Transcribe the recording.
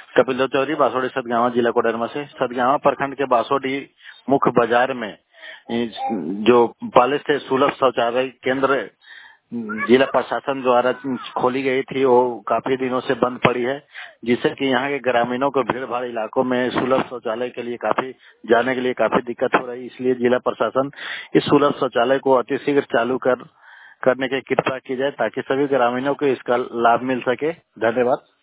कपिल चौधरी, बासोडी सतगावा, जिला कोडरमा से। सतगावा प्रखंड के बासोडी मुख्य बाजार में जो पहले से सुलभ शौचालय केंद्र जिला प्रशासन द्वारा खोली गई थी, वो काफी दिनों से बंद पड़ी है, जिससे कि यहाँ के ग्रामीणों को भीड़ भाड़ इलाकों में सुलभ शौचालय के लिए जाने के लिए काफी दिक्कत हो रही है। इसलिए जिला प्रशासन इस सुलभ शौचालय को अतिशीघ्र चालू करने की कृपा की जाए, ताकि सभी ग्रामीणों को इसका लाभ मिल सके। धन्यवाद।